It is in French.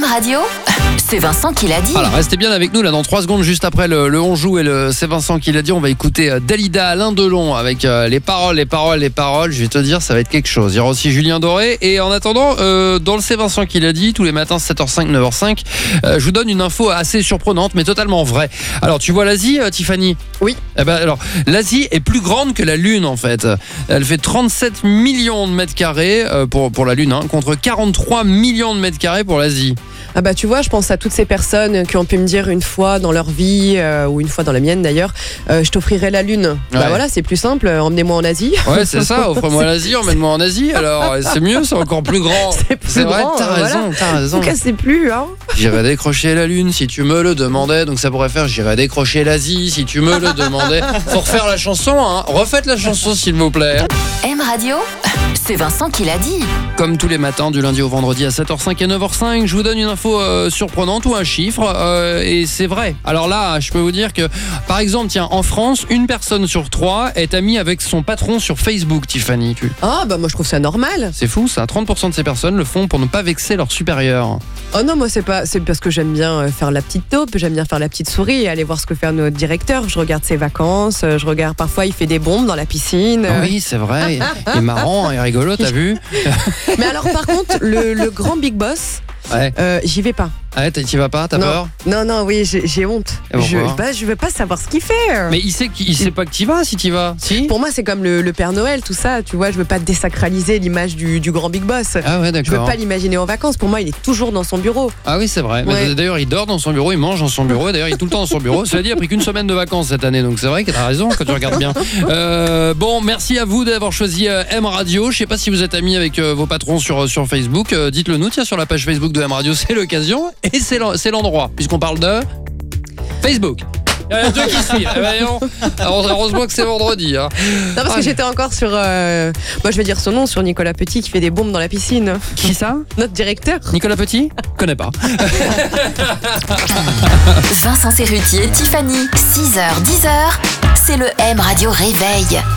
Radio, c'est Vincent qui l'a dit. Alors restez bien avec nous là dans 3 secondes juste après le On Joue et le C'est Vincent qui l'a dit. On va écouter Dalida, Alain Delon avec les paroles. Je vais te dire, ça va être quelque chose. Il y aura aussi Julien Doré. Et en attendant, dans le C'est Vincent qui l'a dit, tous les matins 7h05, 9h05, je vous donne une info assez surprenante mais totalement vraie. Alors tu vois l'Asie, Tiffany ? Oui. Eh ben, alors, l'Asie est plus grande que la Lune en fait. Elle fait 37 millions de mètres carrés pour la Lune, contre 43 millions de mètres carrés pour l'Asie. Ah bah tu vois, je pense à toutes ces personnes qui ont pu me dire une fois dans leur vie, ou une fois dans la mienne d'ailleurs, je t'offrirai la Lune. Ouais. Bah voilà, c'est plus simple, emmenez-moi en Asie. Ouais, c'est ça, offre-moi l'Asie, emmène-moi en Asie. Alors, c'est mieux, c'est encore plus grand. C'est plus vrai, grand, t'as raison. Vous cassez plus, hein. J'irai décrocher la Lune si tu me le demandais. Donc ça pourrait faire j'irai décrocher l'Asie si tu me le demandais. Faut refaire la chanson, hein. Refaites la chanson s'il vous plaît. M Radio, c'est Vincent qui l'a dit. Comme tous les matins du lundi au vendredi à 7h05 et 9h05, je vous donne une info surprenante ou un chiffre et c'est vrai. Alors là, je peux vous dire que par exemple, tiens, en France, une personne sur 3 est amie avec son patron sur Facebook, Tiffany. Ah bah moi je trouve ça normal. C'est fou ça, 30% de ces personnes le font pour ne pas vexer leur supérieur. Oh non, moi c'est parce que j'aime bien faire la petite taupe, j'aime bien faire la petite souris et aller voir ce que fait notre directeur. Je regarde ses vacances, je regarde parfois il fait des bombes dans la piscine. Oui, c'est vrai, il est marrant, il est rigolo, t'as vu? Mais alors par contre, le grand Big Boss, Ouais. j'y vais pas. Ah, t'y vas pas, t'as peur? Non, oui, j'ai honte. Et pourquoi? Je veux pas savoir ce qu'il fait. Mais il sait pas que t'y vas si t'y vas. Si? Pour moi, c'est comme le Père Noël, tout ça. Tu vois, je veux pas désacraliser l'image du grand Big Boss. Ah ouais, Je veux d'accord. pas l'imaginer en vacances. Pour moi, il est toujours dans son bureau. Ah oui, c'est vrai. Ouais. Mais d'ailleurs, il dort dans son bureau, il mange dans son bureau. D'ailleurs, il est tout le temps dans son bureau. Cela dit, il a pris qu'une semaine de vacances cette année. Donc c'est vrai que t'as raison quand tu regardes bien. Bon, merci à vous d'avoir choisi M Radio. Je sais pas si vous êtes amis avec vos patrons sur Facebook. Dites-le nous, tiens, sur la page Facebook de M Radio. C'est l'occasion et c'est l'endroit. Puisqu'on parle de Facebook. Il y en a 2 qui suivent. Heureusement que c'est vendredi. Hein. Non, parce que j'étais encore sur. Moi, je vais dire son nom, sur Nicolas Petit qui fait des bombes dans la piscine. Qui ça? Notre directeur. Nicolas Petit? Connais pas. Vincent Cerruti et Tiffany, 6h, 10h, c'est le M Radio Réveil.